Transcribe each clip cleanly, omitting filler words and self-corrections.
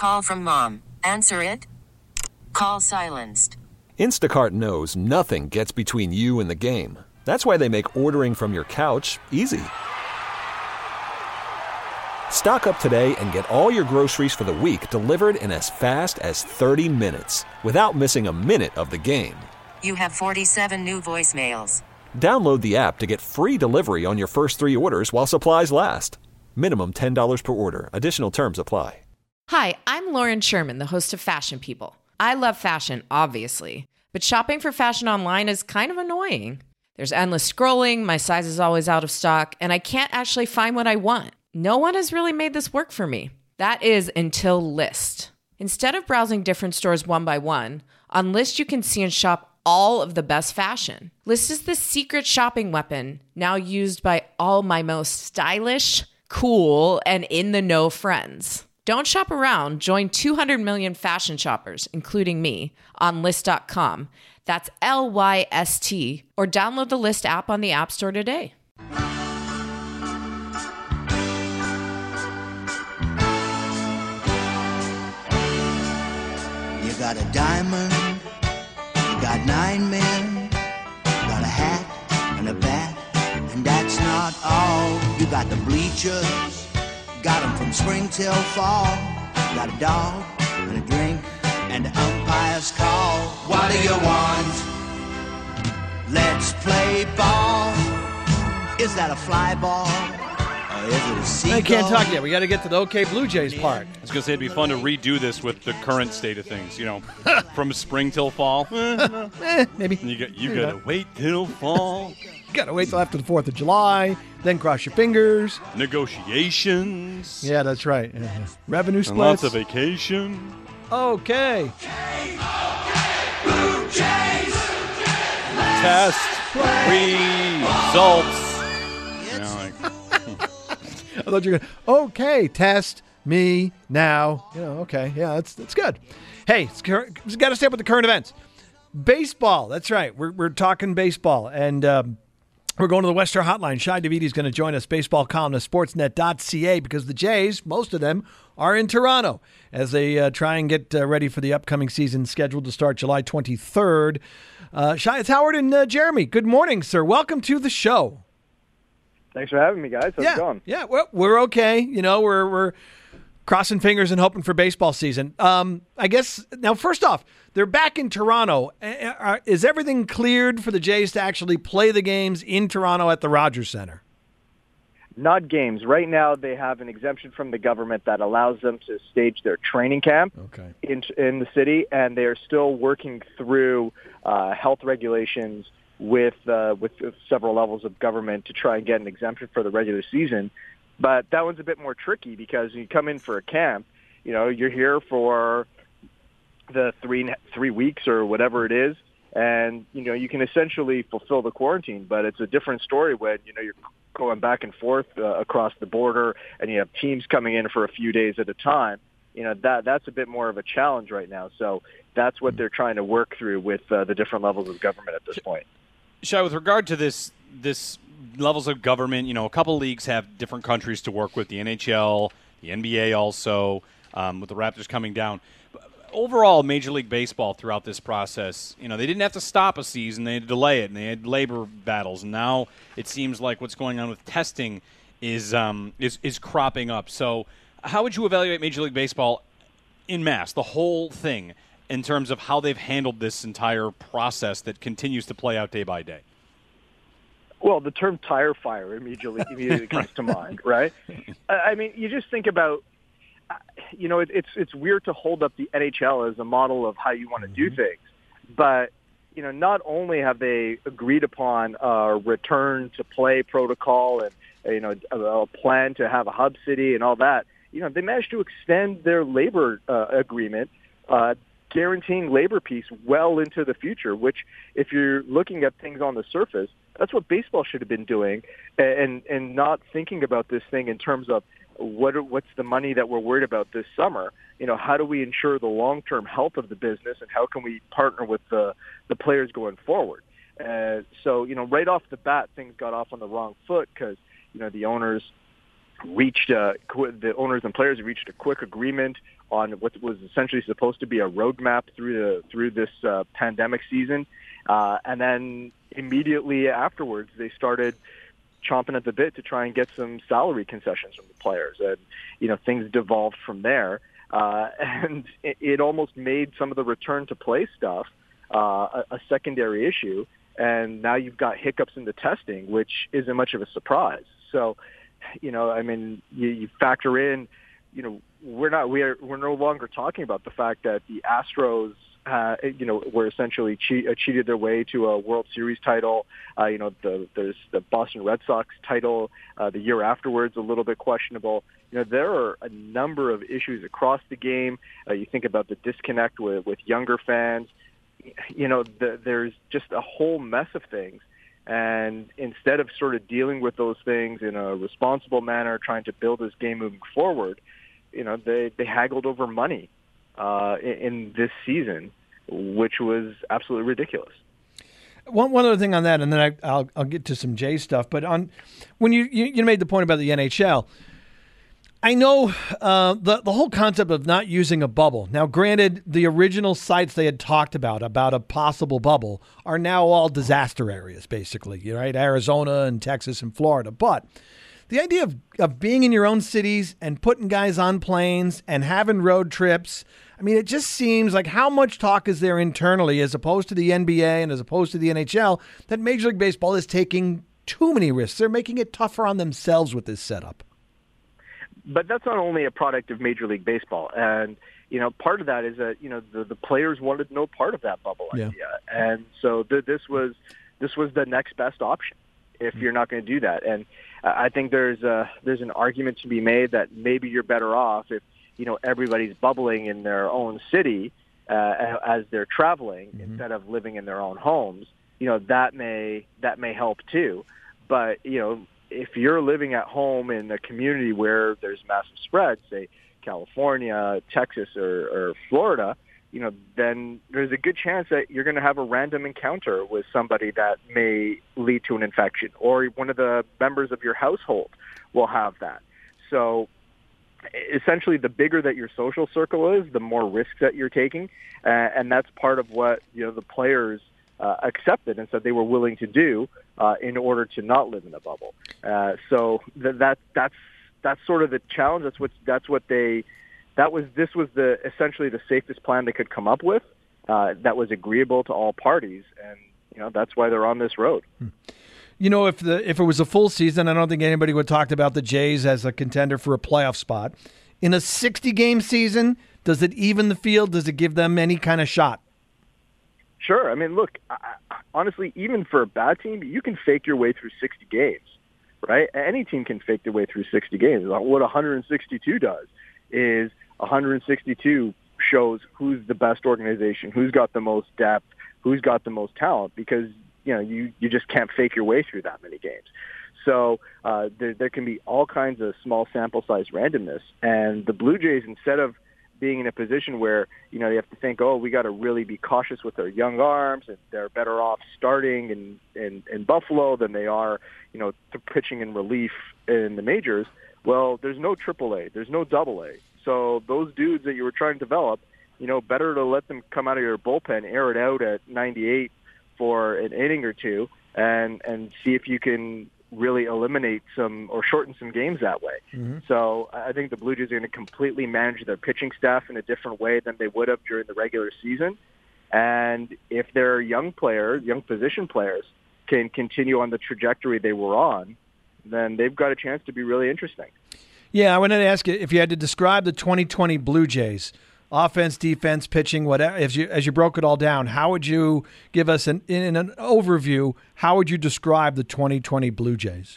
Call from mom. Answer it. Call silenced. Instacart knows nothing gets between you and the game. That's why they make ordering from your couch easy. Stock up today and get all your groceries for the week delivered in as fast as 30 minutes without missing a minute of the game. You have 47 new voicemails. Download the app to get free delivery on your first 3 orders while supplies last. Minimum $10 per order. Additional terms apply. Hi, I'm Lauren Sherman, the host of Fashion People. I love fashion, obviously, but shopping for fashion online is kind of annoying. There's endless scrolling, my size is always out of stock, and I can't actually find what I want. No one has really made this work for me. That is until Lyst. Instead of browsing different stores one by one, on Lyst you can see and shop all of the best fashion. Lyst is the secret shopping weapon now used by all my most stylish, cool, and in-the-know friends. Don't shop around. Join 200 million fashion shoppers, including me, on Lyst.com. That's Lyst, or download the Lyst app on the App Store today. You got a diamond, you got 9 men, you got a hat and a bat, and that's not all. You got the bleachers, got them from spring till fall. Got a dog and a drink and the umpire's call. What do you want? Let's play ball. Is that a fly ball? Or is it a seagull? I can't talk yet. We got to get to the OK Blue Jays part. I was going to say it'd be fun to redo this with the current state of things, you know, from spring till fall. Maybe. You got to wait till fall. Got to wait till after the 4th of July, then cross your fingers. Negotiations. Yeah, that's right. Yeah. Revenue splits. And lots of vacation. Okay. Blue Jays. Test results. I thought you were going, okay, test me now. Okay. Yeah, that's good. Hey, we got to stay up with the current events. Baseball. That's right. We're talking baseball. And we're going to the Western Hotline. Shi Davidi is going to join us, baseball columnist, sportsnet.ca, because the Jays, most of them, are in Toronto as they try and get ready for the upcoming season scheduled to start July 23rd. Shi, it's Howard and Jeremy. Good morning, sir. Welcome to the show. Thanks for having me, guys. How's it going? Yeah, well, we're okay. We're crossing fingers and hoping for baseball season. I guess, now, first off, they're back in Toronto. Is everything cleared for the Jays to actually play the games in Toronto at the Rogers Centre? Not games. Right now, they have an exemption from the government that allows them to stage their training camp in the city, and they're still working through health regulations with several levels of government to try and get an exemption for the regular season. But that one's a bit more tricky because you come in for a camp, you're here for the three weeks or whatever it is, and you can essentially fulfill the quarantine. But it's a different story when you're going back and forth across the border, and you have teams coming in for a few days at a time. That's a bit more of a challenge right now. So that's what they're trying to work through with the different levels of government at this point. Shi, with regard to this levels of government, a couple leagues have different countries to work with, the NHL, the NBA also, with the Raptors coming down. Overall, Major League Baseball throughout this process, they didn't have to stop a season, they had to delay it, and they had labor battles. And now it seems like what's going on with testing is cropping up. So how would you evaluate Major League Baseball en masse, the whole thing, in terms of how they've handled this entire process that continues to play out day by day? Well, the term tire fire immediately comes to mind, right? I mean, you just think about, it's weird to hold up the NHL as a model of how you want to do things. But, not only have they agreed upon a return to play protocol and, a plan to have a hub city and all that, they managed to extend their labor agreement, guaranteeing labor peace well into the future, which if you're looking at things on the surface, that's what baseball should have been doing, and not thinking about this thing in terms of what's the money that we're worried about this summer. How do we ensure the long-term health of the business, and how can we partner with the players going forward? So, right off the bat, things got off on the wrong foot because, the owners the owners and players reached a quick agreement on what was essentially supposed to be a roadmap through this pandemic season, and then immediately afterwards they started chomping at the bit to try and get some salary concessions from the players, and things devolved from there, and it almost made some of the return to play stuff a secondary issue, and now you've got hiccups in the testing, which isn't much of a surprise. So, you factor in, we're no longer talking about the fact that the Astros, were essentially cheated their way to a World Series title. There's the Boston Red Sox title the year afterwards, a little bit questionable. There are a number of issues across the game. You think about the disconnect with younger fans. There's just a whole mess of things. And instead of sort of dealing with those things in a responsible manner, trying to build this game moving forward, they haggled over money in this season, which was absolutely ridiculous. One other thing on that, and then I'll get to some Jay stuff. But when you made the point about the NHL, I know the whole concept of not using a bubble. Now, granted, the original sites they had talked about a possible bubble are now all disaster areas, basically, right? Arizona and Texas and Florida. But the idea of being in your own cities and putting guys on planes and having road trips, I mean, it just seems like how much talk is there internally as opposed to the NBA and as opposed to the NHL that Major League Baseball is taking too many risks. They're making it tougher on themselves with this setup. But that's not only a product of Major League Baseball. And, part of that is that, the players wanted no part of that bubble idea. And so this was the next best option if you're not going to do that. And I think there's an argument to be made that maybe you're better off if, everybody's bubbling in their own city as they're traveling instead of living in their own homes. That may help too. But, if you're living at home in a community where there's massive spread, say California, Texas, or Florida, then there's a good chance that you're going to have a random encounter with somebody that may lead to an infection, or one of the members of your household will have that. So essentially, the bigger that your social circle is, the more risks that you're taking, and that's part of what the players accepted and said they were willing to do in order to not live in a bubble. So that's sort of the challenge. This was essentially the safest plan they could come up with that was agreeable to all parties, and that's why they're on this road. If it was a full season, I don't think anybody would talk about the Jays as a contender for a playoff spot. In a 60-game season, does it even the field? Does it give them any kind of shot? Sure. I mean, look, honestly, even for a bad team, you can fake your way through 60 games, right? Any team can fake their way through 60 games. What 162 does is 162 shows who's the best organization, who's got the most depth, who's got the most talent, because you just can't fake your way through that many games. So there can be all kinds of small sample size randomness, and the Blue Jays, instead of being in a position where, you have to think, we got to really be cautious with our young arms, and they're better off starting in Buffalo than they are, pitching in relief in the majors. Well, there's no AAA, there's no AA. So those dudes that you were trying to develop, better to let them come out of your bullpen, air it out at 98 for an inning or two, and see if you can really eliminate some or shorten some games that way. Mm-hmm. So I think the Blue Jays are going to completely manage their pitching staff in a different way than they would have during the regular season. And if their young position players can continue on the trajectory they were on, then they've got a chance to be really interesting. Yeah, I wanted to ask you, if you had to describe the 2020 Blue Jays, offense, defense, pitching, whatever, as you broke it all down, how would you give us in an overview, how would you describe the 2020 Blue Jays?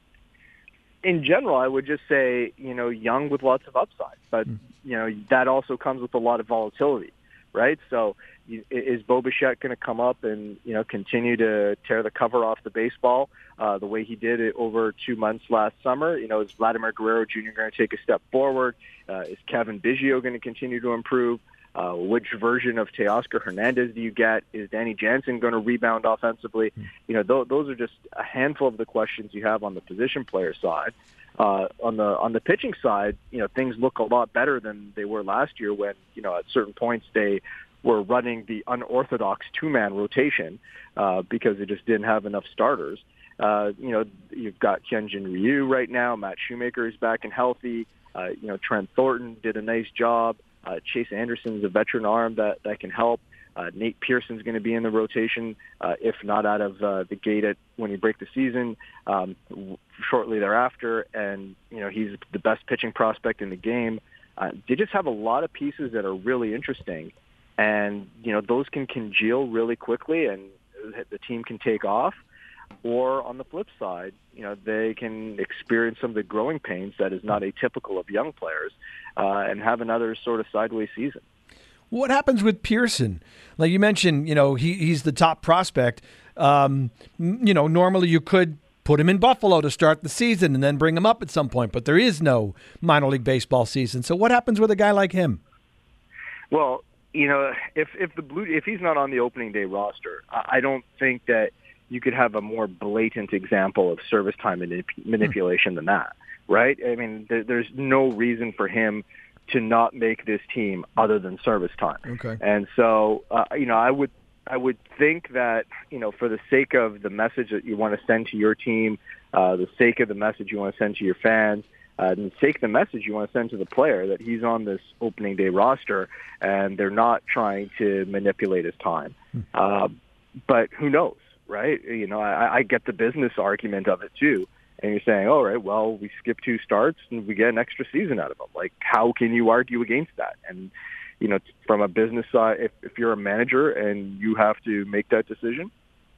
In general, I would just say, young with lots of upside, but, that also comes with a lot of volatility, right? So is Bo Bichette going to come up and, continue to tear the cover off the baseball the way he did it over 2 months last summer? Is Vladimir Guerrero Jr. going to take a step forward? Is Kevin Biggio going to continue to improve? Which version of Teoscar Hernandez do you get? Is Danny Jansen going to rebound offensively? Those are just a handful of the questions you have on the position player side. On the pitching side, things look a lot better than they were last year when, at certain points they were running the unorthodox two-man rotation because they just didn't have enough starters. You've got Hyunjin Ryu right now. Matt Shoemaker is back and healthy. Trent Thornton did a nice job. Chase Anderson's a veteran arm that can help. Nate Pearson's going to be in the rotation, if not out of the gate when you break the season, shortly thereafter. And, he's the best pitching prospect in the game. They just have a lot of pieces that are really interesting. And, those can congeal really quickly and the team can take off. Or on the flip side, they can experience some of the growing pains that is not atypical of young players and have another sort of sideways season. What happens with Pearson? Like you mentioned, he's the top prospect. Normally you could put him in Buffalo to start the season and then bring him up at some point, but there is no minor league baseball season. So what happens with a guy like him? Well, if he's not on the opening day roster, I don't think that you could have a more blatant example of service time manipulation than that, right? I mean, there's no reason for him to not make this team other than service time. Okay. And so, I would think that, for the sake of the message that you want to send to your team, the sake of the message you want to send to your fans, and the sake of the message you want to send to the player, that he's on this opening day roster and they're not trying to manipulate his time. But who knows, right? I get the business argument of it too. And you're saying, all right, well, we skip 2 starts and we get an extra season out of them. Like, how can you argue against that? And, from a business side, if you're a manager and you have to make that decision,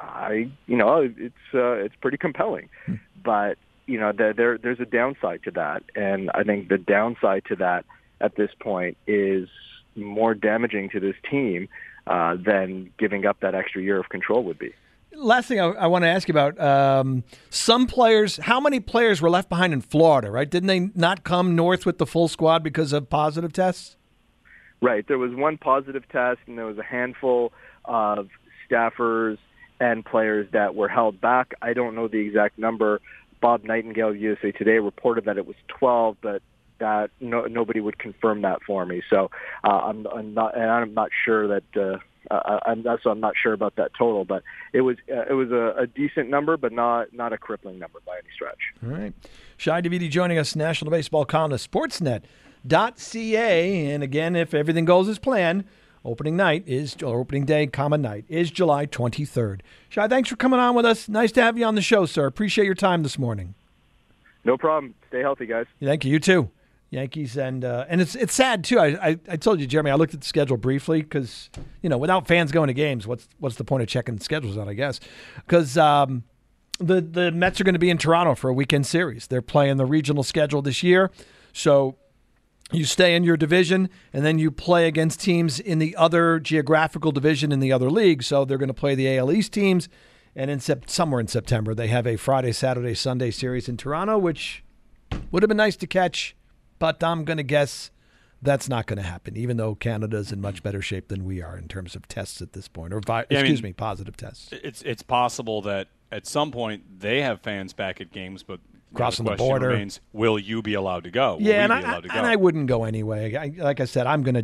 it's pretty compelling. But, there's a downside to that. And I think the downside to that at this point is more damaging to this team than giving up that extra year of control would be. Last thing I want to ask you about, some players, how many players were left behind in Florida, right? Didn't they not come north with the full squad because of positive tests? Right. There was 1 positive test, and there was a handful of staffers and players that were held back. I don't know the exact number. Bob Nightingale of USA Today reported that it was 12, but that nobody would confirm that for me. So I'm not sure that. I'm not sure about that total, but it was a decent number, but not a crippling number by any stretch. All right. Shi Davidi joining us, National Baseball columnist, Sportsnet.ca. And again, if everything goes as planned, opening day, common night, is July 23rd. Shi, thanks for coming on with us. Nice to have you on the show, sir. Appreciate your time this morning. No problem. Stay healthy, guys. Thank you. You too. Yankees and it's sad too. I told you, Jeremy, I looked at the schedule briefly because without fans going to games, what's the point of checking the schedules out? I guess because the Mets are going to be in Toronto for a weekend series. They're playing the regional schedule this year, so you stay in your division and then you play against teams in the other geographical division in the other league. So they're going to play the AL East teams, and somewhere in September they have a Friday, Saturday, Sunday series in Toronto, which would have been nice to catch. But I'm going to guess that's not going to happen, even though Canada's in much better shape than we are in terms of tests at this point, or positive tests. It's possible that at some point they have fans back at games, but crossing the border remains, will you be allowed to go? And I wouldn't go anyway. Like I said, I'm like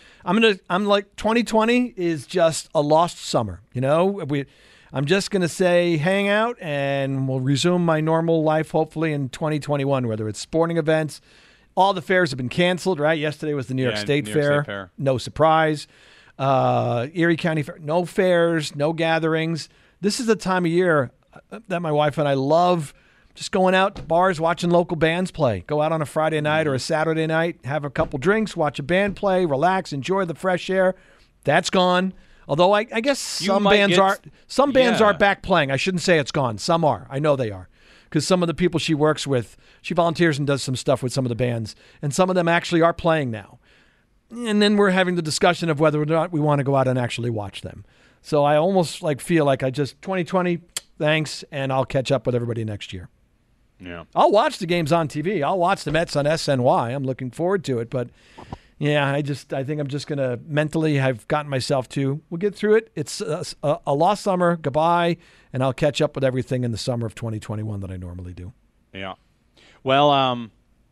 2020 is just a lost summer. I'm just going to say hang out, and we'll resume my normal life hopefully in 2021, whether it's sporting events. All the fairs have been canceled, right? Yesterday was the New York State Fair. No surprise. Erie County Fair. No fairs, no gatherings. This is the time of year that my wife and I love just going out to bars, watching local bands play. Go out on a Friday night or a Saturday night, have a couple drinks, watch a band play, relax, enjoy the fresh air. That's gone. Although I guess some bands are back playing. I shouldn't say it's gone. Some are. I know they are. Because some of the people she works with, she volunteers and does some stuff with some of the bands, and some of them actually are playing now. And then we're having the discussion of whether or not we want to go out and actually watch them. So I almost feel like 2020, thanks, and I'll catch up with everybody next year. Yeah, I'll watch the games on TV. I'll watch the Mets on SNY. I'm looking forward to it, but yeah, I think I'm just going to mentally have gotten myself to, we'll get through it. It's a lost summer. Goodbye. And I'll catch up with everything in the summer of 2021 that I normally do. Yeah. Well,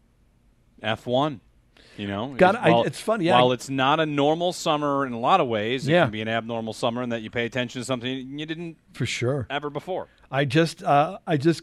F1. It's funny. Yeah. While it's not a normal summer in a lot of ways, it Yeah. can be an abnormal summer in that you pay attention to something you didn't For sure. ever before. I just got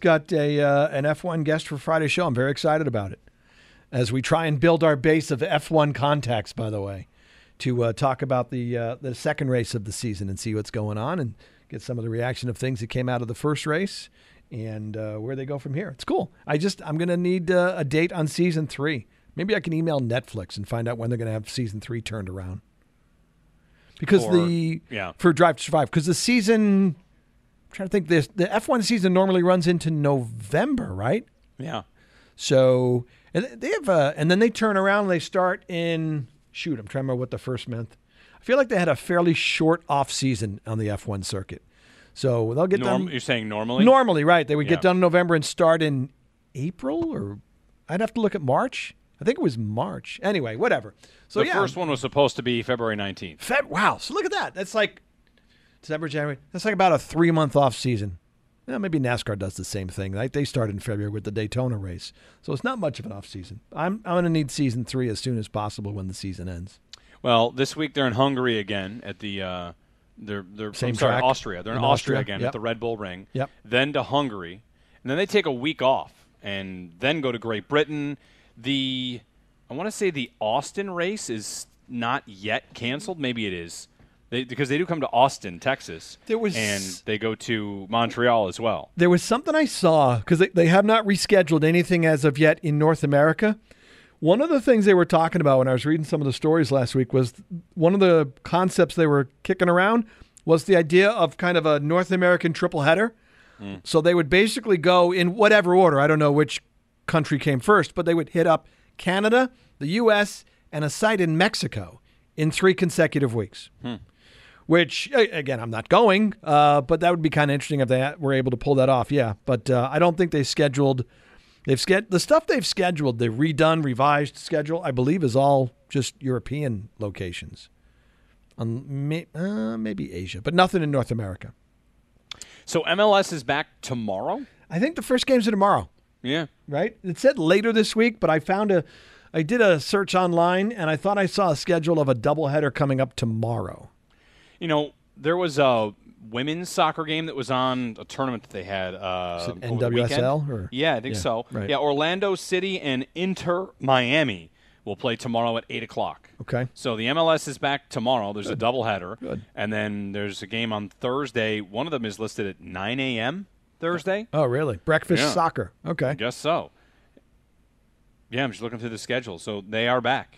an F1 guest for Friday's show. I'm very excited about it. As we try and build our base of F1 contacts, by the way, to talk about the second race of the season and see what's going on and get some of the reaction of things that came out of the first race and where they go from here. It's cool. I'm going to need a date on season 3. Maybe I can email Netflix and find out when they're going to have season 3 turned around. Because for Drive to Survive, because the season, I'm trying to think, the F1 season normally runs into November, right? Yeah. So, and they have, and then they turn around and they start in, I'm trying to remember what the first month. I feel like they had a fairly short off season on the F1 circuit. So they'll get done. You're saying normally? Normally, right. They would Yeah. get done in November and start in April, or I'd have to look at March. I think it was March. Anyway, whatever. So the first one was supposed to be February 19th. Wow. So look at that. That's like December, January. That's like about a 3-month off season. Yeah, maybe NASCAR does the same thing. Right? They started in February with the Daytona race. So it's not much of an off season. I'm going to need season 3 as soon as possible when the season ends. Well, this week they're in Hungary again at the Same track? Austria. They're in In Austria Austria? again Yep. at the Red Bull Ring. Yep. Then to Hungary, and then they take a week off and then go to Great Britain. I want to say the Austin race is not yet canceled. Maybe it is. Because they do come to Austin, Texas, and they go to Montreal as well. There was something I saw, because they have not rescheduled anything as of yet in North America. One of the things they were talking about when I was reading some of the stories last week was one of the concepts they were kicking around was the idea of kind of a North American triple header. So they would basically go in whatever order. I don't know which country came first, but they would hit up Canada, the U.S., and a site in Mexico in 3 consecutive weeks. Which, again, I'm not going, but that would be kind of interesting if they were able to pull that off, yeah. But I don't think the stuff they've scheduled, the redone, revised schedule, I believe is all just European locations. Maybe Asia, but nothing in North America. So MLS is back tomorrow? I think the first games are tomorrow. Yeah. Right? It said later this week, but I did a search online, and I thought I saw a schedule of a doubleheader coming up tomorrow. There was a women's soccer game that was on a tournament that they had over the NWSL? weekend. Yeah, I think so. right. Yeah, Orlando City and Inter Miami will play tomorrow at 8 o'clock. Okay. So the MLS is back tomorrow. There's a doubleheader. Good. And then there's a game on Thursday. One of them is listed at 9 a.m. Thursday. Oh, really? Breakfast soccer. Okay. I guess so. Yeah, I'm just looking through the schedule. So they are back.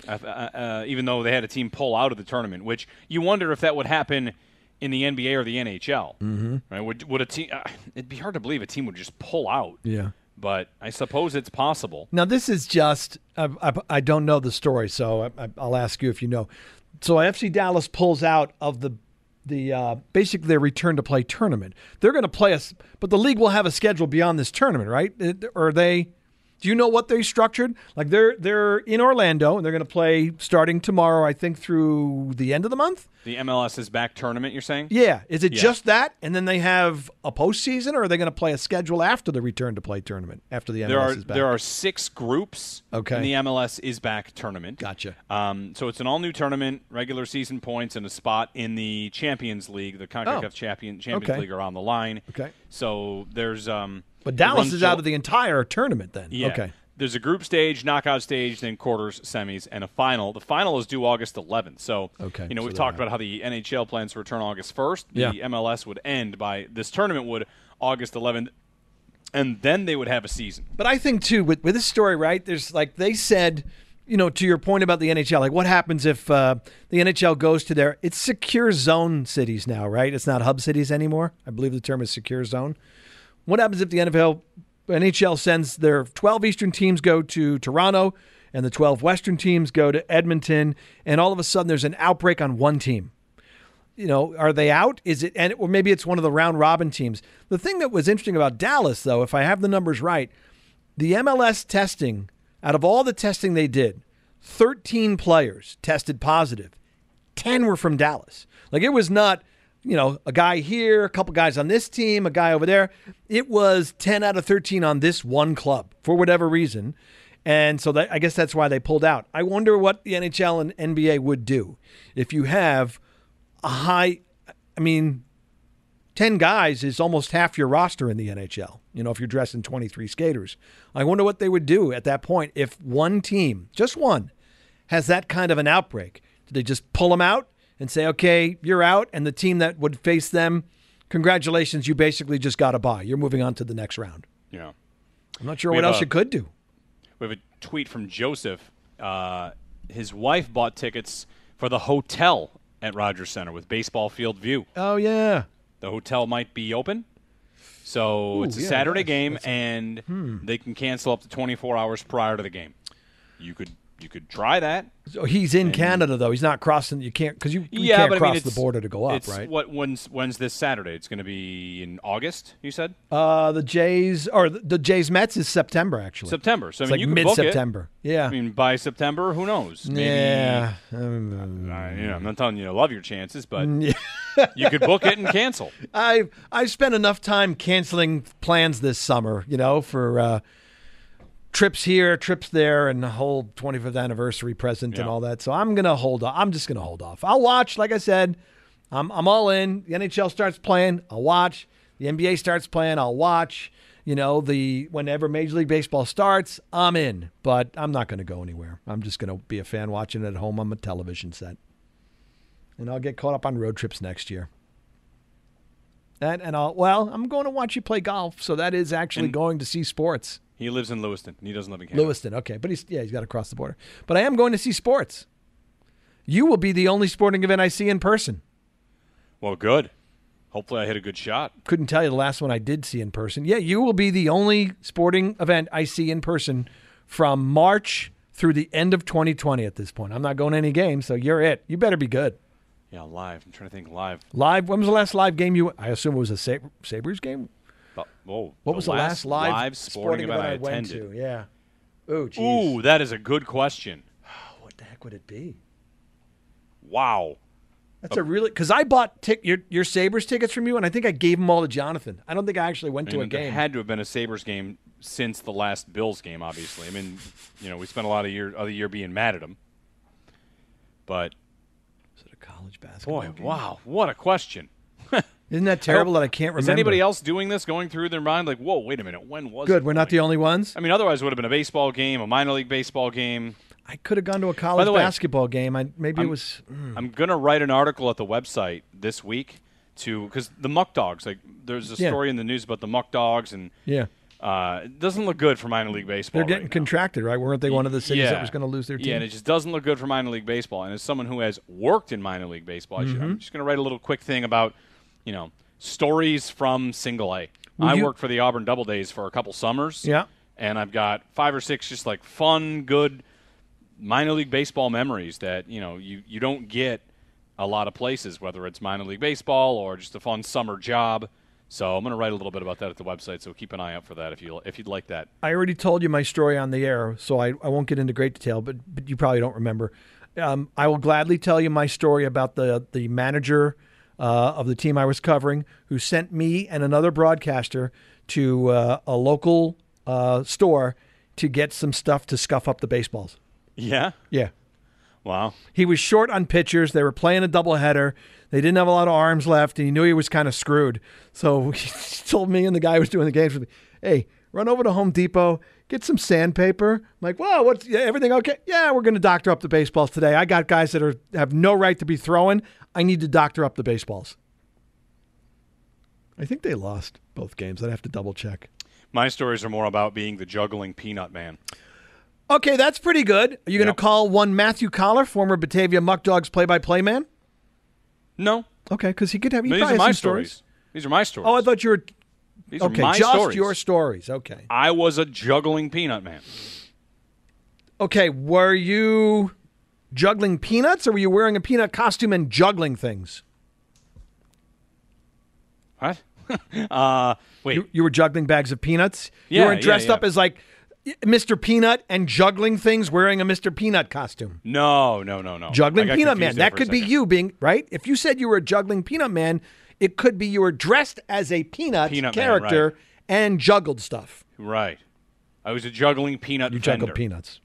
Even though they had a team pull out of the tournament, which you wonder if that would happen in the NBA or the NHL. Mm-hmm. Right? Would a team? It'd be hard to believe a team would just pull out. Yeah. But I suppose it's possible. Now, this is just, I don't know the story, so I'll ask you if you know. So FC Dallas pulls out of the basically their return to play tournament. They're going to play us, but the league will have a schedule beyond this tournament, right? Or do you know what they structured? Like they're in Orlando and they're going to play starting tomorrow, I think, through the end of the month. The MLS is back tournament, you're saying? Yeah. Is it just that, and then they have a postseason, or are they going to play a schedule after the return to play tournament after the MLS is back? There are 6 groups in the MLS is back tournament. Gotcha. So it's an all-new tournament, regular season points, and a spot in the Champions League. The CONCACAF Champions League are on the line. Okay. So there's but Dallas is out of the entire tournament then. Yeah. Okay. There's a group stage, knockout stage, then quarters, semis, and a final. The final is due August 11th. So, we've talked about how the NHL plans to return August 1st. The MLS would end by this tournament would August 11th, and then they would have a season. But I think, too, with this story, right, there's like they said, to your point about the NHL, like what happens if the NHL goes to it's secure zone cities now, right? It's not hub cities anymore. I believe the term is secure zone. What happens if the NHL sends their 12 Eastern teams go to Toronto and the 12 Western teams go to Edmonton, and all of a sudden there's an outbreak on one team? Are they out? Or maybe it's one of the round robin teams. The thing that was interesting about Dallas, though, if I have the numbers right, the MLS testing, out of all the testing they did, 13 players tested positive. 10 were from Dallas. Like, it was not a guy here, a couple guys on this team, a guy over there. It was 10 out of 13 on this one club for whatever reason. And so I guess that's why they pulled out. I wonder what the NHL and NBA would do if you have a high, 10 guys is almost half your roster in the NHL, if you're dressing 23 skaters. I wonder what they would do at that point if one team, just one, has that kind of an outbreak. Do they just pull them out and say, okay, you're out, and the team that would face them, congratulations, you basically just got a bye. You're moving on to the next round. Yeah. I'm not sure what else you could do. We have a tweet from Joseph. His wife bought tickets for the hotel at Rogers Center with baseball field view. Oh, yeah. The hotel might be open. So it's a Saturday game, and they can cancel up to 24 hours prior to the game. You could try that. So he's in Canada, though. He's not crossing. You can't, because you can't cross the border to go up, right? When's this Saturday? It's going to be in August, you said? The Jays Mets is September, actually. September. So it's you can book it. mid-September. Yeah. By September, who knows? Maybe, yeah. I'm not telling you to love your chances, but you could book it and cancel. I've spent enough time canceling plans this summer, for trips here, trips there, and the whole 25th anniversary present and all that. So I'm going to hold off. I'm just going to hold off. I'll watch. Like I said, I'm all in. The NHL starts playing, I'll watch. The NBA starts playing, I'll watch. Whenever Major League Baseball starts, I'm in. But I'm not going to go anywhere. I'm just going to be a fan watching it at home on my television set. And I'll get caught up on road trips next year. I'm going to watch you play golf. So that is actually going to see sports. He lives in Lewiston. He doesn't live in Canada. Lewiston, okay. But he's got to cross the border. But I am going to see sports. You will be the only sporting event I see in person. Well, good. Hopefully I hit a good shot. Couldn't tell you the last one I did see in person. Yeah, you will be the only sporting event I see in person from March through the end of 2020 at this point. I'm not going to any games, so you're it. You better be good. Yeah, live. I'm trying to think live. Live? When was the last live game I assume it was a Sabres game? What was the last live sporting event I went attended? to? Yeah. Oh, geez. Ooh, that is a good question. What the heck would it be? Wow. That's because I bought your Sabres tickets from you, and I think I gave them all to Jonathan. I don't think I actually went to a game. There had to have been a Sabres game since the last Bills game, obviously. We spent a lot of the year being mad at them. But is it a college basketball game? Wow, what a question. Isn't that terrible that I can't remember? Is anybody else doing this, going through their mind like, whoa, wait a minute, when was it? Good, we're not the only ones? Otherwise it would have been a baseball game, a minor league baseball game. I could have gone to a college basketball game. I'm going to write an article at the website this week because the Muck Dogs, there's a story in the news about the Muck Dogs, and it doesn't look good for minor league baseball. They're getting contracted, right? Weren't they one of the cities that was going to lose their team? Yeah, and it just doesn't look good for minor league baseball. And as someone who has worked in minor league baseball, I'm just going to write a little quick thing about, stories from Single A. I worked for the Auburn Double Days for a couple summers. Yeah. And I've got 5 or 6 just fun, good minor league baseball memories that, you don't get a lot of places, whether it's minor league baseball or just a fun summer job. So I'm going to write a little bit about that at the website, so keep an eye out for that if you'd like that. I already told you my story on the air, so I won't get into great detail, but you probably don't remember. I will gladly tell you my story about the manager of the team I was covering who sent me and another broadcaster to a local store to get some stuff to scuff up the baseballs. Yeah? Yeah. Wow. He was short on pitchers. They were playing a doubleheader. They didn't have a lot of arms left, and he knew he was kind of screwed. So he told me and the guy who was doing the games with me, hey, run over to Home Depot, get some sandpaper. I'm like, whoa, everything okay? Yeah, we're going to doctor up the baseballs today. I got guys that have no right to be throwing. I need to doctor up the baseballs. I think they lost both games. I'd have to double check. My stories are more about being the juggling peanut man. Okay, that's pretty good. Are you going to call one Matthew Collar, former Batavia Muck Dogs play-by-play man? No. Okay, because he could have. These are my stories. These are my stories. Oh, I thought you were. These are my just stories. Your stories. Okay. I was a juggling peanut man. Okay, were you juggling peanuts, or were you wearing a peanut costume and juggling things? What? Wait. You were juggling bags of peanuts? Yeah, you were dressed up as Mr. Peanut and juggling things wearing a Mr. Peanut costume. No. Juggling I got Peanut Man. confused there That for a could be second. you being, right? If you said you were a juggling Peanut Man, it could be you were dressed as a Peanut character Man, and juggled stuff. Right. I was a juggling peanut You vendor. juggled peanuts.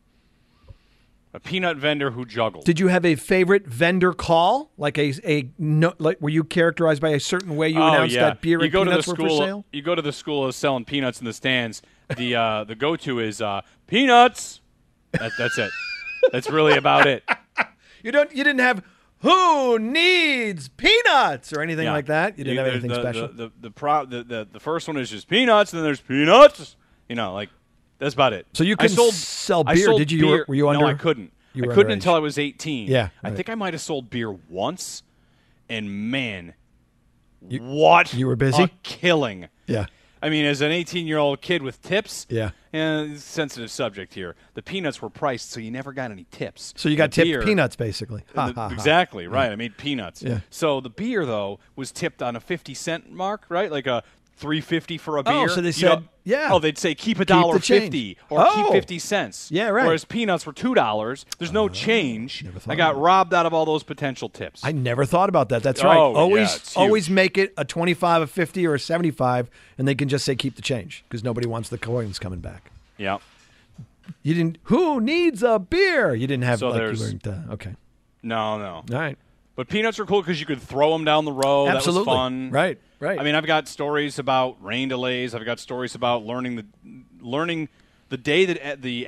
A peanut vendor who juggled. Did you have a favorite vendor call? Like were you characterized by a certain way you announced that beer and peanuts were for sale? You go to the school of selling peanuts in the stands. The go-to is peanuts. That's it. That's really about it. You didn't have who needs peanuts or anything like that. You didn't have anything special. The first one is just peanuts, and then there's peanuts. Like that's about it. So you couldn't sell beer, did you? Beer. Were you under? No, I couldn't. I were couldn't underage. until I was 18. Yeah, I right. think I might have sold beer once, and man, what you were busy? a killing. Yeah. I mean, as an 18-year-old kid with tips, Yeah. Sensitive subject here. The peanuts were priced, so you never got any tips. So you got The tipped beer- peanuts, basically. Exactly, right. I made peanuts. Yeah. So the beer, though, was tipped on a 50-cent mark, right? Like a $3.50 for a beer. Oh, so they You said, know- yeah. Oh, they'd say keep the $1.50 change. or Oh. keep 50 cents. Yeah, right. Whereas peanuts were $2. There's no change. never thought I got of that. robbed out of all those potential tips. I never thought about that. That's Oh, right. yeah, Always, it's huge. always make it a 25, a 50, or a 75, and they can just say keep the change because nobody wants the coins coming back. Yeah. You didn't. Who needs a beer? You didn't have So like you there's- learned. Okay. No. All right. But peanuts are cool because you could throw them down the road. Absolutely. That was fun. Right. I mean, I've got stories about rain delays. I've got stories about learning the day that the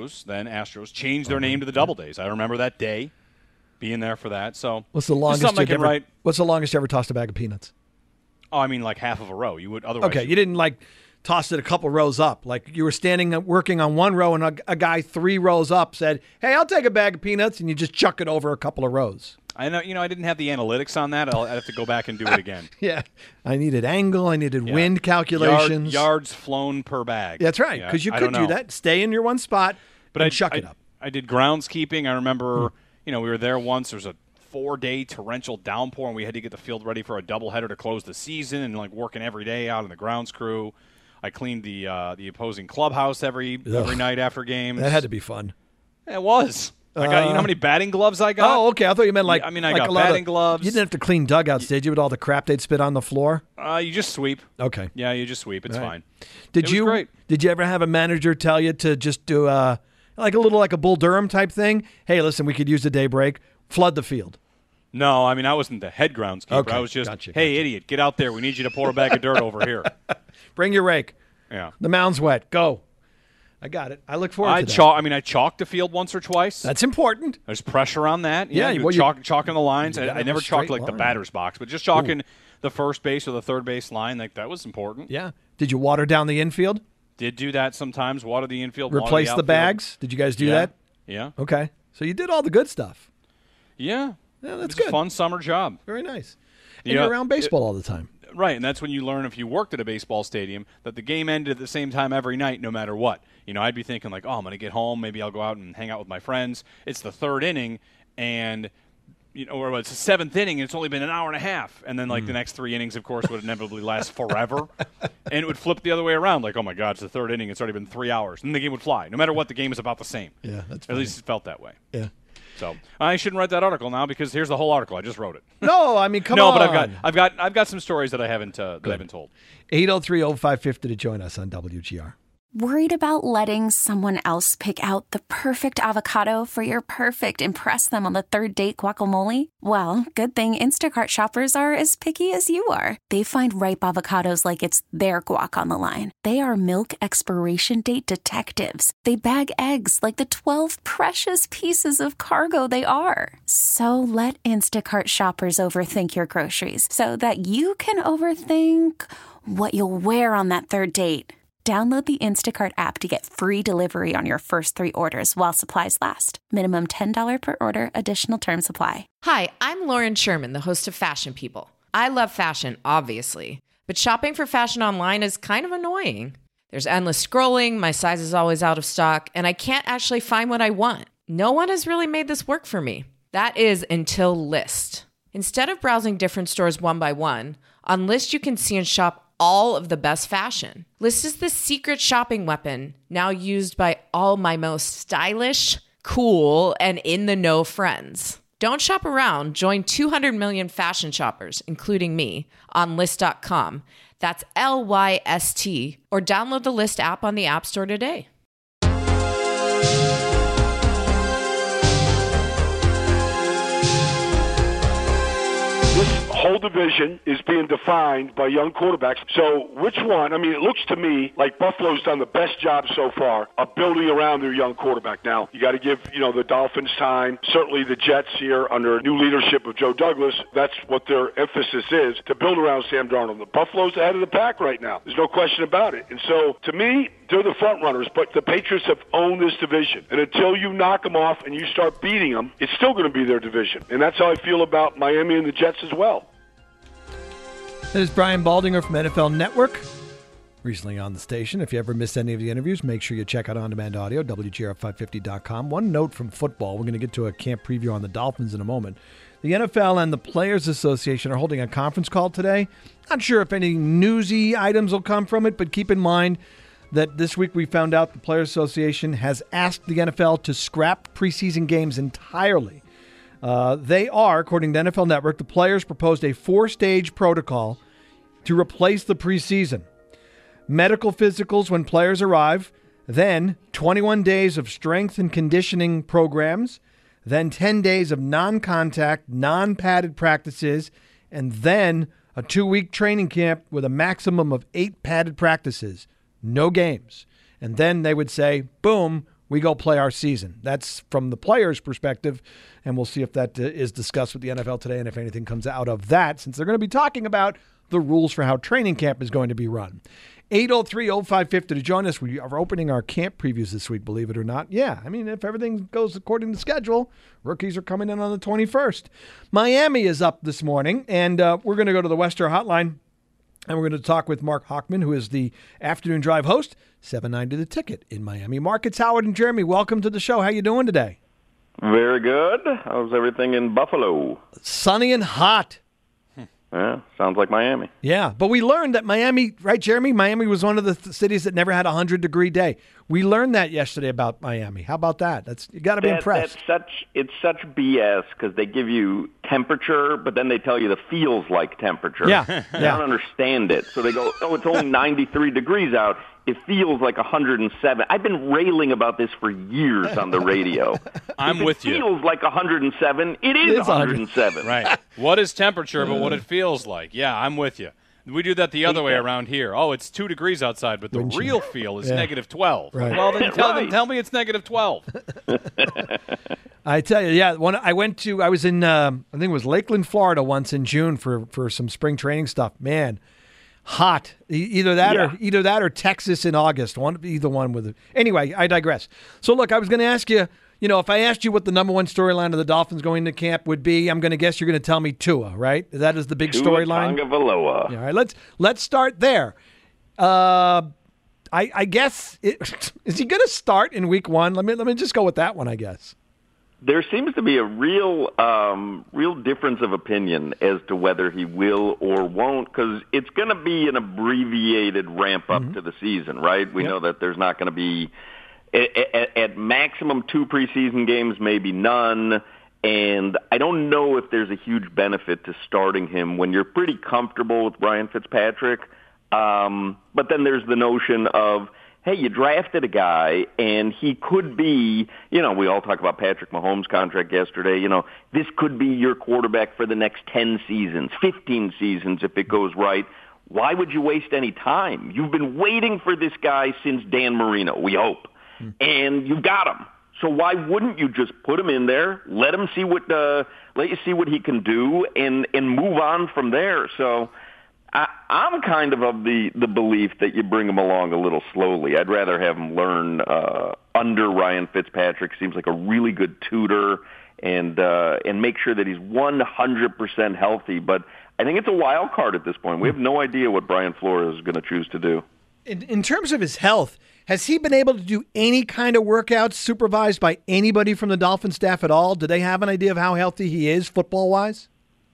Astros changed their name to the Double Days. I remember that day, being there for that. So What's the just longest something I you've can ever? write? What's the longest you ever tossed a bag of peanuts? Oh, I mean, like half of a row. You would otherwise. Okay, you didn't like toss it a couple rows up. Like you were standing working on one row, and a guy 3 rows up said, "Hey, I'll take a bag of peanuts," and you just chuck it over a couple of rows. I know. I didn't have the analytics on that. I'd have to go back and do it again. Yeah, I needed angle. I needed Yeah. wind calculations. Yards flown per bag. That's right, Yeah, because you I could don't do know. that. Stay in your one spot, But and chuck it up. I did groundskeeping. I remember, we were there once. There was a 4-day torrential downpour, and we had to get the field ready for a doubleheader to close the season, and like working every day out in the grounds crew. I cleaned the opposing clubhouse every night after games. That had to be fun. It was. I got. You know how many batting gloves I got? Oh, okay. I thought you meant like. I mean, like I got a lot batting gloves. You didn't have to clean dugouts, did you? With all the crap they'd spit on the floor. You just sweep. Okay. Yeah, you just sweep. It's All right. fine. Did It was you? great. Did you ever have a manager tell you to just do like a Bull Durham type thing? Hey, listen, we could use the day break. Flood the field. No, I mean I wasn't the head groundskeeper. Okay, I was just, gotcha. Idiot, get out there. We need you to pour a bag of dirt over here. Bring your rake. Yeah. The mound's wet. Go. I got it. I look forward to that. I chalked the field once or twice. That's important. There's pressure on that. Yeah, you well, chalking the lines. you gotta I have never a chalked straight like the line. batter's box, but just chalking the first base or the third base line, like that was important. Yeah. Did you water down the infield? Did do that sometimes. Water the infield. water Replace the outfield. bags? Did you guys do Yeah. that? Yeah. Okay. So you did all the good stuff. Yeah. Yeah, that's It's good. a fun summer job. Very nice. And Yeah. you're around baseball all the time. Right, and that's when you learn if you worked at a baseball stadium that the game ended at the same time every night, no matter what. I'd be thinking like, oh, I'm going to get home. Maybe I'll go out and hang out with my friends. It's the third inning, and or it's the seventh inning, and it's only been an hour and a half. And then like the next 3 innings, of course, would inevitably last forever. And it would flip the other way around, like, oh my God, it's the third inning. It's already been 3 hours. And then the game would fly. No matter what, the game is about the same. Yeah, that's At funny. least it felt that way. Yeah. So I shouldn't write that article now because here's the whole article. I just wrote it. No, I mean, come no, on. but I've got some stories that I haven't told. 803-0550 to join us on WGR. Worried about letting someone else pick out the perfect avocado for your perfect impress them on the third date guacamole? Well, good thing Instacart shoppers are as picky as you are. They find ripe avocados like it's their guac on the line. They are milk expiration date detectives. They bag eggs like the 12 precious pieces of cargo they are. So let Instacart shoppers overthink your groceries so that you can overthink what you'll wear on that third date. Download the Instacart app to get free delivery on your first 3 orders while supplies last. Minimum $10 per order. Additional terms apply. Hi, I'm Lauren Sherman, the host of Fashion People. I love fashion, obviously, but shopping for fashion online is kind of annoying. There's endless scrolling, my size is always out of stock, and I can't actually find what I want. No one has really made this work for me. That is until List. Instead of browsing different stores one by one, on List you can see and shop all of the best fashion. Lyst is the secret shopping weapon now used by all my most stylish, cool, and in-the-know friends. Don't shop around. Join 200 million fashion shoppers, including me, on Lyst.com. That's LYST. Or download the Lyst app on the App Store today. This whole division is being defined by young quarterbacks. So which one? I mean, it looks to me like Buffalo's done the best job so far of building around their young quarterback. Now, you got to give, the Dolphins time. Certainly the Jets here under new leadership of Joe Douglas, that's what their emphasis is, to build around Sam Darnold. The Buffalo's ahead of the pack right now. There's no question about it. And so, to me, they're the front runners, but the Patriots have owned this division. And until you knock them off and you start beating them, it's still going to be their division. And that's how I feel about Miami and the Jets as well. That is Brian Baldinger from NFL Network, recently on the station. If you ever missed any of the interviews, make sure you check out On-Demand Audio, WGR550.com. One note from football. We're going to get to a camp preview on the Dolphins in a moment. The NFL and the Players Association are holding a conference call today. Not sure if any newsy items will come from it, but keep in mind that this week we found out the Players Association has asked the NFL to scrap preseason games entirely. They are, according to NFL Network, the players proposed a 4-stage protocol to replace the preseason. Medical physicals when players arrive, then 21 days of strength and conditioning programs, then 10 days of non-contact, non-padded practices, and then a 2-week training camp with a maximum of 8 padded practices. No games. And then they would say, boom, we go play our season. That's from the players' perspective, and we'll see if that is discussed with the NFL today and if anything comes out of that, since they're going to be talking about the rules for how training camp is going to be run. 803-0550 to join us. We are opening our camp previews this week, believe it or not. Yeah, I mean, if everything goes according to schedule, rookies are coming in on the 21st. Miami is up this morning, and we're going to go to the Wester Hotline. And we're going to talk with Mark Hochman, who is the Afternoon Drive host, 790 The Ticket in Miami. Mark, it's Howard and Jeremy. Welcome to the show. How you doing today? Very good. How's everything in Buffalo? Sunny and hot. Yeah, sounds like Miami. Yeah, but we learned that Miami, right, Jeremy? Miami was one of the cities that never had a 100-degree day. We learned that yesterday about Miami. How about that? You got to be impressed. It's such BS because they give you temperature, but then they tell you the feels like temperature. Yeah. I don't understand it. So they go, it's only 93 degrees out. It feels like 107. I've been railing about this for years on the radio. I'm with you. It feels like 107. It is 107. Right. What is temperature, but what it feels like. Yeah, I'm with you. We do that the other way around here. Oh, it's 2 degrees outside, but the real feel is negative 12. Right. Well, then tell me it's negative 12. I tell you, yeah. I was in, I think it was Lakeland, Florida once in June for some spring training stuff. Man, hot. Either that or Texas in August. Either one with it. Anyway, I digress. So look, I was going to ask you, if I asked you what the number one storyline of the Dolphins going to camp would be, I'm going to guess you're going to tell me Tua, right? That is the big storyline. Tua Tagovailoa. Yeah, all right, let's start there. I guess is he going to start in week 1? Let me just go with that one, I guess. There seems to be a real difference of opinion as to whether he will or won't, because it's going to be an abbreviated ramp up to the season, right? We know that there's not going to be at maximum 2 preseason games, maybe none. And I don't know if there's a huge benefit to starting him when you're pretty comfortable with Ryan Fitzpatrick. But then there's the notion of, hey, you drafted a guy, and he could be, we all talk about Patrick Mahomes' contract yesterday, this could be your quarterback for the next 10 seasons, 15 seasons if it goes right. Why would you waste any time? You've been waiting for this guy since Dan Marino, we hope, and you got him. So why wouldn't you just put him in there, let you see what he can do, and move on from there? So I'm kind of the belief that you bring him along a little slowly. I'd rather have him learn under Ryan Fitzpatrick. Seems like a really good tutor, and make sure that he's 100% healthy. But I think it's a wild card at this point. We have no idea what Brian Flores is going to choose to do. In terms of his health, has he been able to do any kind of workouts supervised by anybody from the Dolphin staff at all? Do they have an idea of how healthy he is football-wise?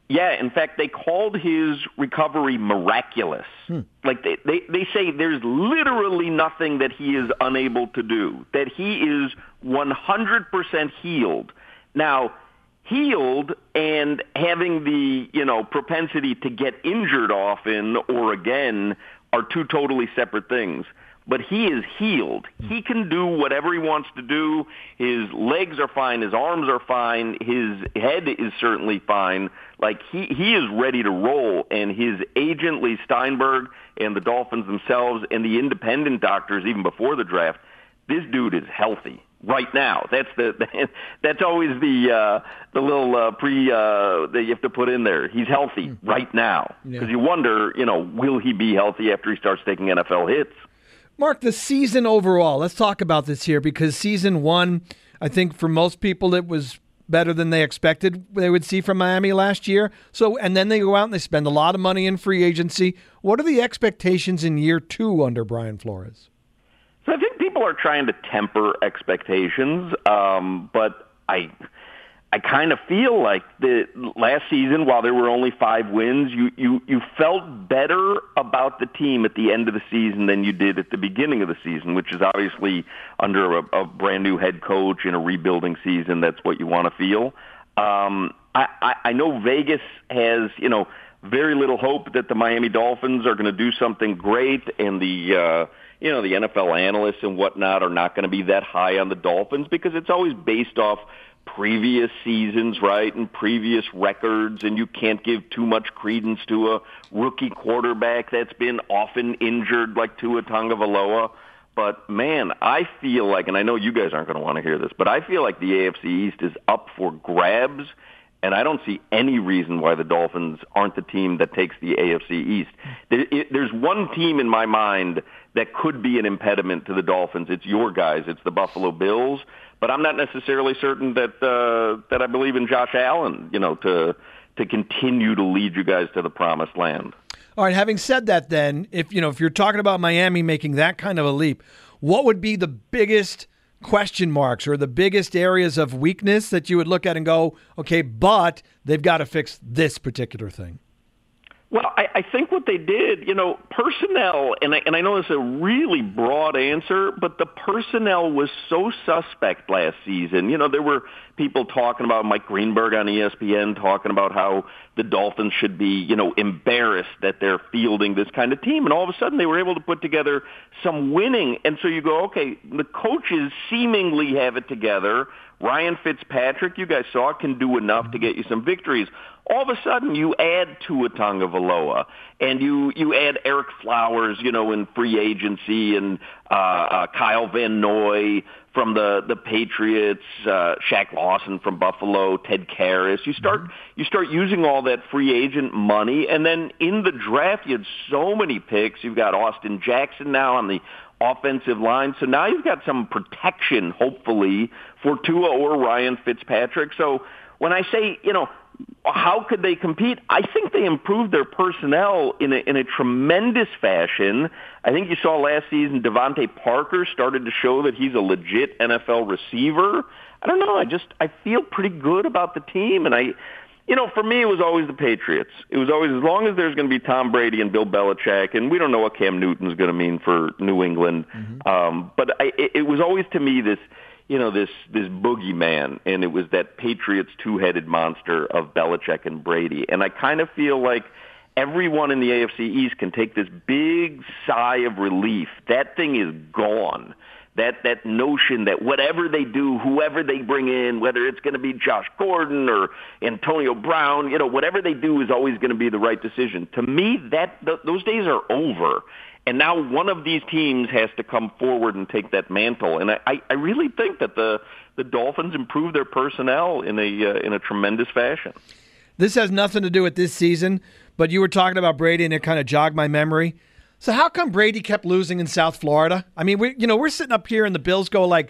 Yeah, in fact, they called his recovery miraculous. Like they say there's literally nothing that he is unable to do, that he is 100% healed. Now, healed and having the, propensity to get injured often or again are two totally separate things. But he is healed. He can do whatever he wants to do. His legs are fine. His arms are fine. His head is certainly fine. Like, he is ready to roll. And his agent, Lee Steinberg, and the Dolphins themselves, and the independent doctors, even before the draft, this dude is healthy right now. That's always the little that you have to put in there. He's healthy right now. Because you wonder, will he be healthy after he starts taking NFL hits? Mark, the season overall, let's talk about this here, because season one, I think for most people it was better than they expected they would see from Miami last year. So, and then they go out and they spend a lot of money in free agency. What are the expectations in year two under Brian Flores? So I think people are trying to temper expectations, but I kind of feel like the last season, while there were only 5 wins, you felt better about the team at the end of the season than you did at the beginning of the season, which is obviously under a brand new head coach in a rebuilding season. That's what you want to feel. I know Vegas has, very little hope that the Miami Dolphins are going to do something great, and the NFL analysts and whatnot are not going to be that high on the Dolphins because it's always based off previous seasons, right, and previous records, and you can't give too much credence to a rookie quarterback that's been often injured like Tua Tagovailoa. But, man, I feel like, and I know you guys aren't going to want to hear this, but I feel like the AFC East is up for grabs, and I don't see any reason why the Dolphins aren't the team that takes the AFC East. There's one team in my mind that could be an impediment to the Dolphins. It's your guys. It's the Buffalo Bills. But I'm not necessarily certain that I believe in Josh Allen, to continue to lead you guys to the promised land. All right, having said that then, if you're talking about Miami making that kind of a leap, what would be the biggest question marks or the biggest areas of weakness that you would look at and go, okay, but they've got to fix this particular thing? Well, I think what they did, personnel, and I know it's a really broad answer, but the personnel was so suspect last season. There were people talking about Mike Greenberg on ESPN talking about how the Dolphins should be, embarrassed that they're fielding this kind of team. And all of a sudden they were able to put together some winning. And so you go, okay, the coaches seemingly have it together. Ryan Fitzpatrick, you guys saw, can do enough to get you some victories. All of a sudden, you add Tua Tagovailoa, and you add Eric Flowers, in free agency, and Kyle Van Noy from the Patriots, Shaq Lawson from Buffalo, Ted Karras. You start using all that free agent money, and then in the draft, you had so many picks. You've got Austin Jackson now on the offensive line. So now you've got some protection, hopefully, for Tua or Ryan Fitzpatrick. So when I say, how could they compete? I think they improved their personnel in a tremendous fashion. I think you saw last season Devontae Parker started to show that he's a legit NFL receiver. I don't know. I feel pretty good about the team. And for me, it was always the Patriots. It was always, as long as there's going to be Tom Brady and Bill Belichick, and we don't know what Cam Newton's going to mean for New England. But it was always, to me, this boogeyman, and it was that Patriots two-headed monster of Belichick and Brady. And I kind of feel like everyone in the AFC East can take this big sigh of relief. That thing is gone. That notion that whatever they do, whoever they bring in, whether it's going to be Josh Gordon or Antonio Brown, whatever they do is always going to be the right decision. To me, those days are over. And now one of these teams has to come forward and take that mantle. And I really think that the Dolphins improved their personnel in a tremendous fashion. This has nothing to do with this season, but you were talking about Brady, and it kind of jogged my memory. So how come Brady kept losing in South Florida? I mean, we're sitting up here, and the Bills go like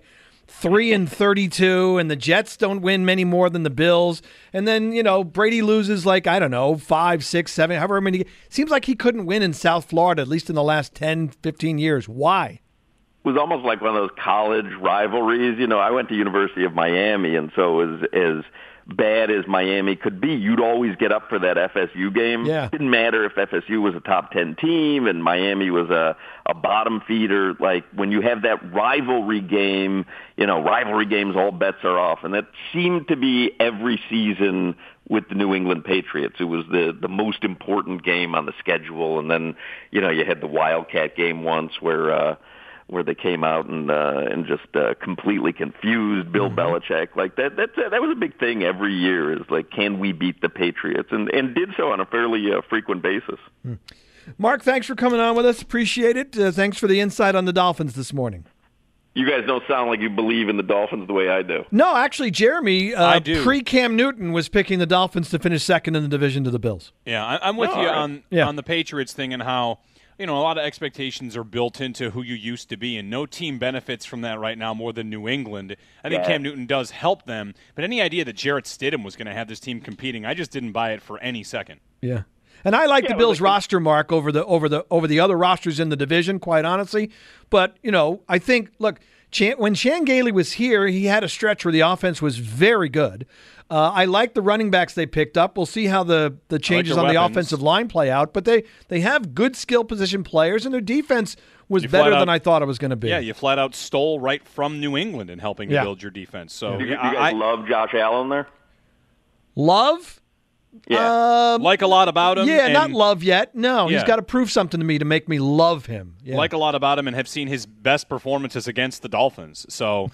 3-32, and the Jets don't win many more than the Bills. And then, Brady loses 5, 6, 7, however many. Seems like he couldn't win in South Florida, at least in the last 10, 15 years. Why? It was almost like one of those college rivalries. I went to University of Miami, and so as bad as Miami could be, you'd always get up for that FSU game. Yeah. Didn't matter if FSU was a top 10 team and Miami was a bottom feeder. Like, when you have that rivalry game, rivalry games, all bets are off. And that seemed to be every season with the New England Patriots. It was the most important game on the schedule. And then, you had the Wildcat game once where they came out and just completely confused Bill Belichick. Like that was a big thing every year, is like, can we beat the Patriots? And did so on a fairly frequent basis. Mark, thanks for coming on with us. Appreciate it. Thanks for the insight on the Dolphins this morning. You guys don't sound like you believe in the Dolphins the way I do. No, actually, Jeremy, I do. Pre-Cam Newton was picking the Dolphins to finish second in the division to the Bills. Yeah, I'm with you on the Patriots thing and how, a lot of expectations are built into who you used to be, and no team benefits from that right now more than New England. I think Cam Newton does help them, but any idea that Jarrett Stidham was going to have this team competing, I just didn't buy it for any second. Yeah. And I like the Bills roster, Mark, over the other rosters in the division, quite honestly. But, I think, look, when Chan Gailey was here, he had a stretch where the offense was very good. I like the running backs they picked up. We'll see how the changes on the offensive line play out. But they have good skill position players, and their defense was better than I thought it was going to be. Yeah, you flat out stole right from New England in helping to build your defense. So do you guys love Josh Allen there? Love? Yeah. Like a lot about him. Yeah, not love yet. No, he's got to prove something to me to make me love him. Yeah. Like a lot about him, and have seen his best performances against the Dolphins. So,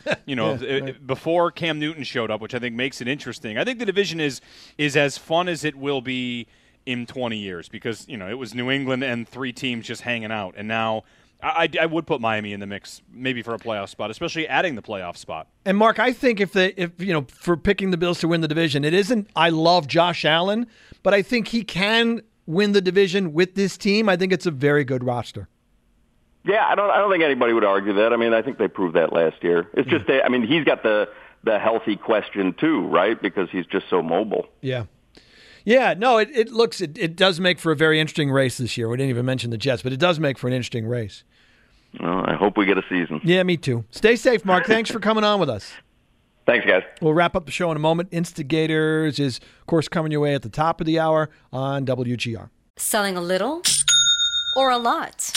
before Cam Newton showed up, which I think makes it interesting, I think the division is as fun as it will be in 20 years because, it was New England and three teams just hanging out. And now I would put Miami in the mix, maybe for a playoff spot, especially adding the playoff spot. And Mark, I think if for picking the Bills to win the division, it isn't I love Josh Allen, but I think he can win the division with this team. I think it's a very good roster. Yeah, I don't think anybody would argue that. I mean, I think they proved that last year. It's just he's got the healthy question too, right? Because he's just so mobile. Yeah. Yeah, no, it does make for a very interesting race this year. We didn't even mention the Jets, but it does make for an interesting race. Well, I hope we get a season. Yeah, me too. Stay safe, Mark. Thanks for coming on with us. Thanks, guys. We'll wrap up the show in a moment. Instigators is, of course, coming your way at the top of the hour on WGR. Selling a little or a lot?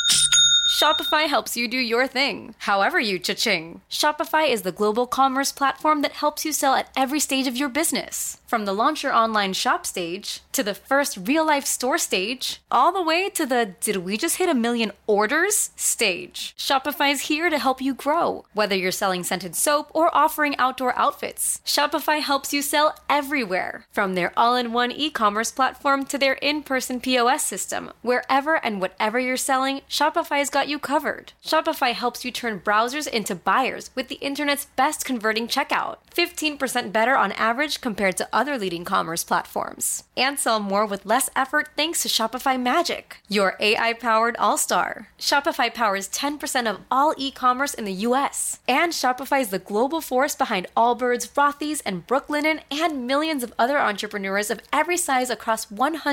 Shopify helps you do your thing, however you cha-ching. Shopify is the global commerce platform that helps you sell at every stage of your business. From the launch your online shop stage, to the first real-life store stage, all the way to the did we just hit 1 million orders stage. Shopify's here to help you grow. Whether you're selling scented soap or offering outdoor outfits, Shopify helps you sell everywhere. From their all-in-one e-commerce platform to their in-person POS system, wherever and whatever you're selling, Shopify's got you covered. Shopify helps you turn browsers into buyers with the internet's best converting checkout. 15% better on average compared to other leading commerce platforms. And sell more with less effort thanks to Shopify Magic, your AI-powered all-star. Shopify powers 10% of all e-commerce in the U.S. And Shopify is the global force behind Allbirds, Rothy's, and Brooklinen, and millions of other entrepreneurs of every size across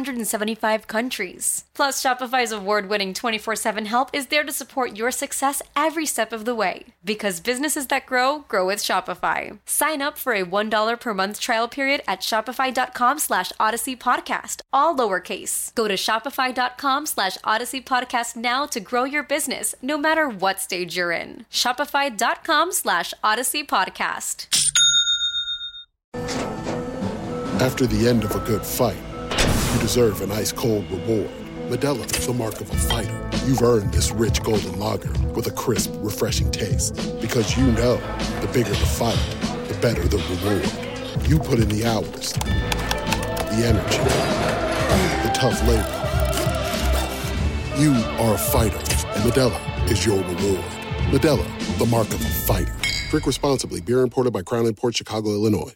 175 countries. Plus, Shopify's award-winning 24/7 help is there to support your success every step of the way. Because businesses that grow with Shopify. Sign up for a $1 per month trial period at shopify.com/Odyssey Podcast, all lowercase. Go to shopify.com/Odyssey Podcast now to grow your business, no matter what stage you're in. Shopify.com/Odyssey Podcast. After the end of a good fight, you deserve an ice-cold reward. Modelo is the mark of a fighter. You've earned this rich golden lager with a crisp, refreshing taste. Because you know, the bigger the fight, the better the reward. You put in the hours, the energy, the tough labor. You are a fighter, and Modelo is your reward. Modelo, the mark of a fighter. Drink responsibly. Beer imported by Crown Imports, Chicago, Illinois.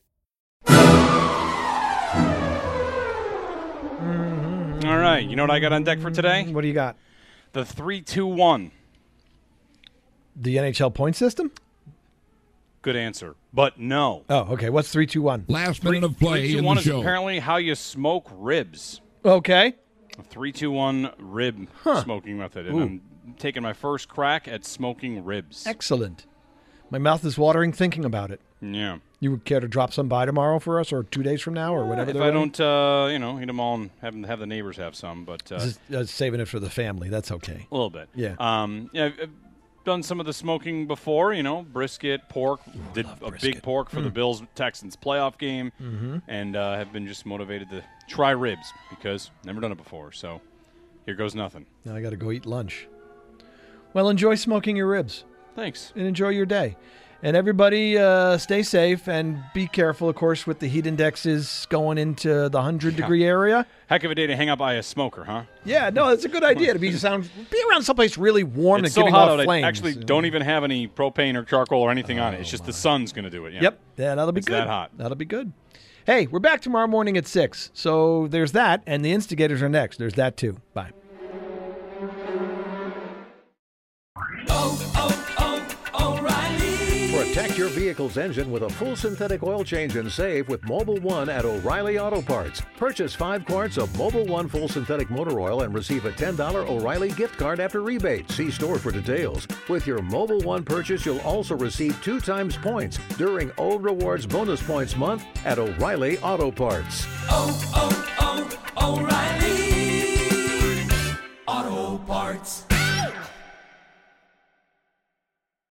All right, you know what I got on deck for today? What do you got? The 3-2-1. The NHL point system? Good answer, but no. Oh, okay. What's 3-2-1? Last minute of play in the 3-2-1 is show. apparently how you smoke ribs. Okay. A 3-2-1 rib smoking method. And I'm taking my first crack at smoking ribs. Excellent. My mouth is watering thinking about it. Yeah. You would care to drop some by tomorrow for us, or 2 days from now, or whatever? If I don't, eat them all and have the neighbors have some, but saving it for the family. That's okay. A little bit. Yeah. I've done some of the smoking before. Brisket, pork. Did a big pork for the Bills Texans playoff game, and have been just motivated to try ribs because never done it before. So here goes nothing. Now I got to go eat lunch. Well, enjoy smoking your ribs. Thanks. And enjoy your day. And everybody stay safe and be careful, of course, with the heat indexes going into the 100-degree area. Heck of a day to hang out by a smoker, huh? Yeah, no, it's a good idea to be around someplace really warm it's and giving so hot off out, flames. I actually don't even have any propane or charcoal or anything on it. It's just the sun's going to do it. Yeah. Yep. Yeah, that'll be it's good. that hot. That'll be good. Hey, we're back tomorrow morning at 6. So there's that, and the instigators are next. There's that, too. Bye. Protect your vehicle's engine with a full synthetic oil change and save with Mobil 1 at O'Reilly Auto Parts. Purchase 5 quarts of Mobil 1 full synthetic motor oil and receive a $10 O'Reilly gift card after rebate. See store for details. With your Mobil 1 purchase, you'll also receive 2 times points during O Rewards Bonus Points Month at O'Reilly Auto Parts. O'Reilly.